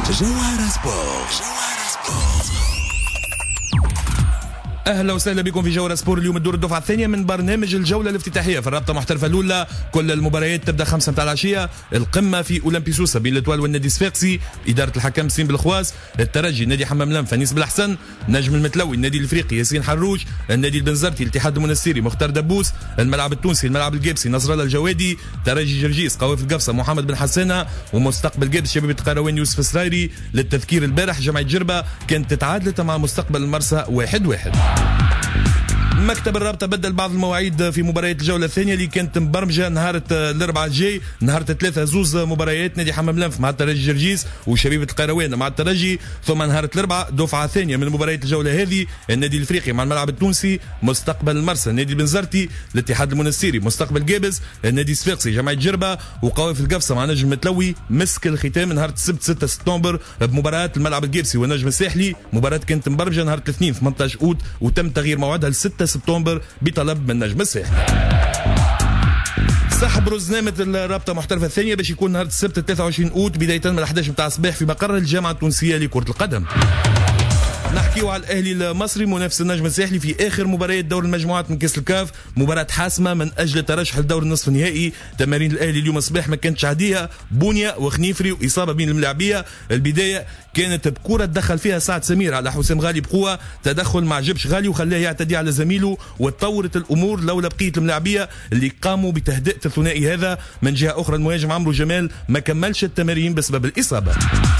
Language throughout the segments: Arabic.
جوهرة سبورت. اهلا وسهلا بكم في جوهرة سبور. اليوم الدور الدفعه الثانيه من برنامج الجوله الافتتاحيه في الرابطه المحترفه الاولى. كل المباريات تبدا 5 متاع العشيه. القمه في اولمبي سوسه بين الاتوال والنادي الصفاقسي، اداره الحكم سين بالخواس، الترجي نادي حمام لم فنيس بالاحسن، نجم المتلوي النادي الافريقي ياسين حروج، النادي البنزرتي الاتحاد المنستيري مختار دبوس، الملعب التونسي الملعب الجابسي نصر الله الجوادي، ترجي جرجيس قوافل القفصه محمد بن حسانه، ومستقبل جابس شبيبه قروان يوسف السرايري. للتذكير البارح جمعيه جربه كانت تعادلت مع مستقبل المرسى 1-1. مكتب الرابطه بدل بعض المواعيد في مباريات الجوله الثانيه اللي كانت مبرمجه نهار الاربعاء الجاي. نهار الثلاثاء زوز مباريات، نادي حمام لنف مع الترجي جرجيس وشبيبه القيروان مع الترجي. ثم نهار الاربعاء دفعه ثانيه من مباريات الجوله هذه، النادي الافريقي مع الملعب التونسي مستقبل المرسى، النادي البنزرتي الاتحاد المنستيري مستقبل جابس، النادي الصفاقسي جمعيه جربه، وقوافل القفصه مع نجم المتلوي. مسك الختام نهار السبت 6 سبتمبر بمباراه الملعب الجابسي والنجم الساحلي. مباراه كانت مبرمجه نهار الاثنين 18 اوت وتم تغيير موعدها ل 6 سبتمبر بطلب من نجم الساحل. سحب رزنامة الرابطة المحترفة الثانية باش يكون نهار السبت 23 اوت بداية من 11 متاع الصباح في مقر الجامعة التونسية لكرة القدم. نحكيو على الاهلي المصري منافس النجم الساحلي في اخر مباريات دور المجموعات من كاس الكاف، مباراه حاسمه من اجل الترشح لدور النصف النهائي. تمارين الاهلي اليوم الصباح ما كانتش عاديه، بونيا وخنيفري واصابه بين الملاعبيه. البدايه كانت بكره تدخل فيها سعد سمير على حسام غالي بقوه، تدخل ما عجبش غالي وخلاه يعتدي على زميله، وتطورت الامور لولا بقيه الملاعبيه اللي قاموا بتهدئه الثنائي هذا. من جهه اخرى المهاجم عمرو جمال ما كملش التمارين بسبب الاصابه.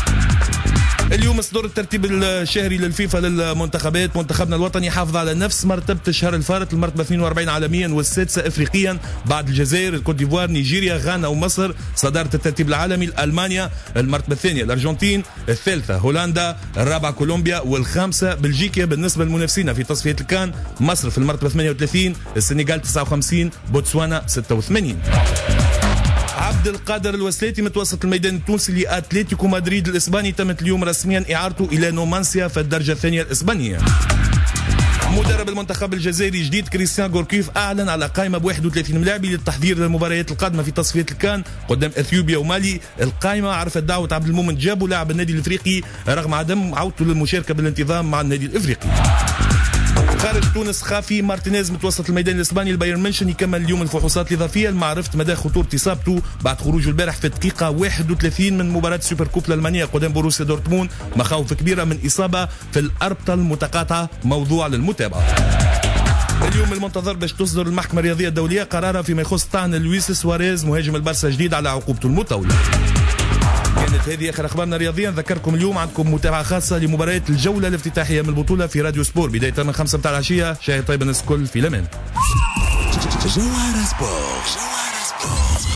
اليوم اصدر الترتيب الشهري للفيفا للمنتخبات. منتخبنا الوطني حافظ على نفس مرتبه الشهر الفارط، المرتبه 42 عالميا والسادسه افريقيا بعد الجزائر، الكوت ديفوار، نيجيريا، غانا ومصر. صداره الترتيب العالمي المانيا، المرتبه الثانيه الارجنتين، الثالثه هولندا، الرابعه كولومبيا، والخامسه بلجيكا. بالنسبه للمنافسين في تصفيه الكان، مصر في المرتبه 38، السنغال 59، بوتسوانا 86. عبد القادر الوسلاتي متوسط الميدان التونسي لاتلتيكو مدريد الاسباني تمت اليوم رسميا اعارته الى نومانسيا في الدرجه الثانيه الاسبانيه. مدرب المنتخب الجزائري جديد كريستيان غوركيف اعلن على قائمه ب 31 لاعبي للتحضير للمباريات القادمه في تصفيه الكان قدام اثيوبيا ومالي. القائمه عرفت دعوه عبد المؤمن جابو لاعب النادي الافريقي رغم عدم عودته للمشاركه بالانتظام مع النادي الافريقي. خارج تونس، خافي مارتينيز متوسط الميدان الاسباني البايرن ميونخ يكمل اليوم الفحوصات الاضافيه لمعرفه مدى خطوره اصابته بعد خروجه البارح في الدقيقه 31 من مباراه سوبر كوب الالمانيه قدام بوروسيا دورتموند. مخاوف كبيره من اصابه في الاربطه المتقاطعه، موضوع للمتابعه. اليوم المنتظر باش تصدر المحكمه الرياضيه الدوليه قرارها فيما يخص طعن لويس سواريز مهاجم البارسا الجديد على عقوبته المطوله. كانت هذه اخر اخبارنا رياضيا. نذكركم اليوم عندكم متابعه خاصه لمباريات الجوله الافتتاحيه من البطوله في راديو سبور بدايه من 5 متاع العشيه. شاهد طيب الناس الكل في الامان. جوهرة سبور.